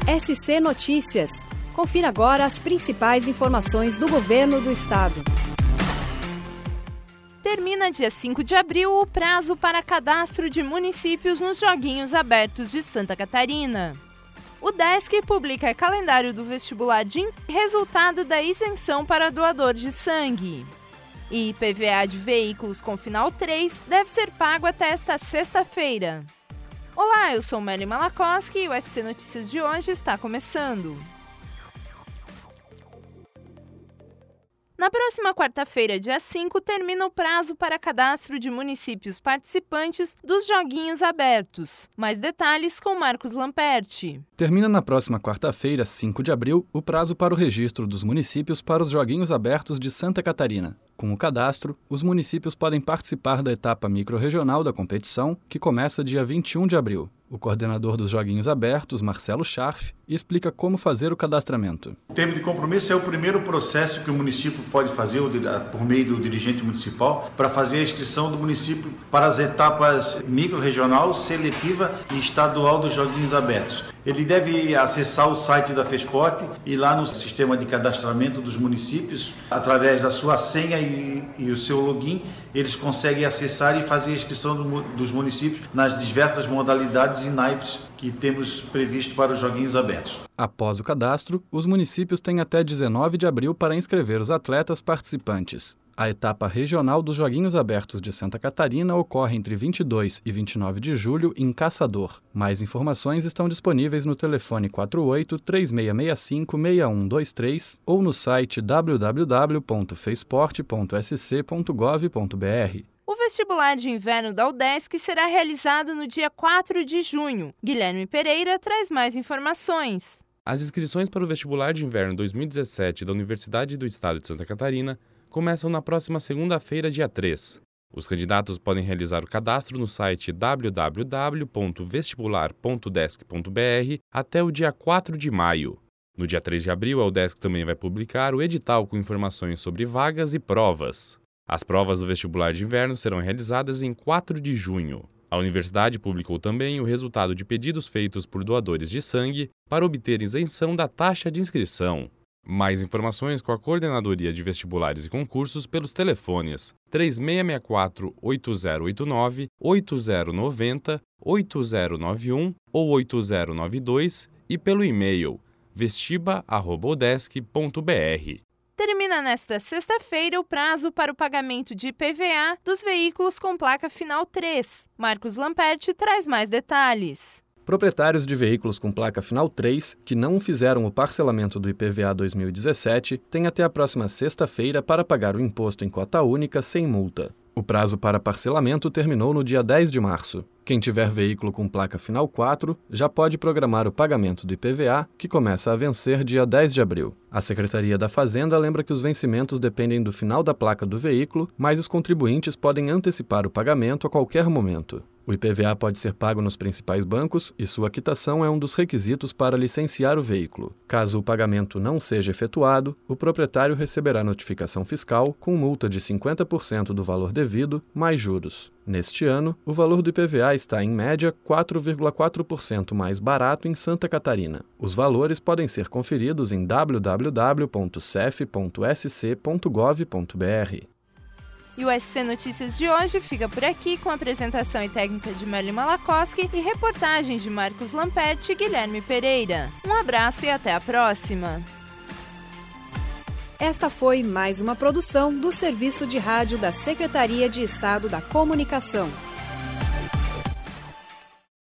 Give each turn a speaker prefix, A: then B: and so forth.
A: SC Notícias. Confira agora as principais informações do Governo do Estado.
B: Termina dia 5 de abril o prazo para cadastro de municípios nos Joguinhos Abertos de Santa Catarina. O DESC publica calendário do vestibular de resultado da isenção para doador de sangue. E IPVA de veículos com final 3 deve ser pago até esta sexta-feira. Olá, eu sou Meli Malakoski e o SC Notícias de hoje está começando. Na próxima quarta-feira, dia 5, termina o prazo para cadastro de municípios participantes dos Joguinhos Abertos. Mais detalhes com Marcos Lamperti.
C: Termina na próxima quarta-feira, 5 de abril, o prazo para o registro dos municípios para os Joguinhos Abertos de Santa Catarina. Com o cadastro, os municípios podem participar da etapa microrregional da competição, que começa dia 21 de abril. O coordenador dos Joguinhos Abertos, Marcelo Scharf, explica como fazer o cadastramento.
D: O termo de compromisso é o primeiro processo que o município pode fazer por meio do dirigente municipal para fazer a inscrição do município para as etapas microrregional, seletiva e estadual dos Joguinhos Abertos. Ele deve acessar o site da FESCOT e lá no sistema de cadastramento dos municípios, através da sua senha e o seu login, eles conseguem acessar e fazer a inscrição dos municípios nas diversas modalidades e naipes que temos previsto para os Joguinhos Abertos.
C: Após o cadastro, os municípios têm até 19 de abril para inscrever os atletas participantes. A etapa regional dos Joguinhos Abertos de Santa Catarina ocorre entre 22 e 29 de julho em Caçador. Mais informações estão disponíveis no telefone 48-3665-6123 ou no site www.feisport.sc.gov.br.
B: O vestibular de inverno da UDESC será realizado no dia 4 de junho. Guilherme Pereira traz mais informações.
E: As inscrições para o vestibular de inverno 2017 da Universidade do Estado de Santa Catarina começam na próxima segunda-feira, dia 3. Os candidatos podem realizar o cadastro no site www.vestibular.desc.br até o dia 4 de maio. No dia 3 de abril, a UDESC também vai publicar o edital com informações sobre vagas e provas. As provas do vestibular de inverno serão realizadas em 4 de junho. A universidade publicou também o resultado de pedidos feitos por doadores de sangue para obter isenção da taxa de inscrição. Mais informações com a Coordenadoria de Vestibulares e Concursos pelos telefones 3664-8089, 8090, 8091 ou 8092 e pelo e-mail vestiba@udesc.br.
B: Termina nesta sexta-feira o prazo para o pagamento de IPVA dos veículos com placa final 3. Marcos Lamperti traz mais detalhes.
C: Proprietários de veículos com placa final 3 que não fizeram o parcelamento do IPVA 2017 têm até a próxima sexta-feira para pagar o imposto em cota única sem multa. O prazo para parcelamento terminou no dia 10 de março. Quem tiver veículo com placa final 4 já pode programar o pagamento do IPVA, que começa a vencer dia 10 de abril. A Secretaria da Fazenda lembra que os vencimentos dependem do final da placa do veículo, mas os contribuintes podem antecipar o pagamento a qualquer momento. O IPVA pode ser pago nos principais bancos e sua quitação é um dos requisitos para licenciar o veículo. Caso o pagamento não seja efetuado, o proprietário receberá notificação fiscal com multa de 50% do valor devido, mais juros. Neste ano, o valor do IPVA está, em média, 4,4% mais barato em Santa Catarina. Os valores podem ser conferidos em www.cef.sc.gov.br.
B: E o SC Notícias de hoje fica por aqui com a apresentação e técnica de Meli Malakoski e reportagem de Marcos Lamperti e Guilherme Pereira. Um abraço e até a próxima!
A: Esta foi mais uma produção do Serviço de Rádio da Secretaria de Estado da Comunicação.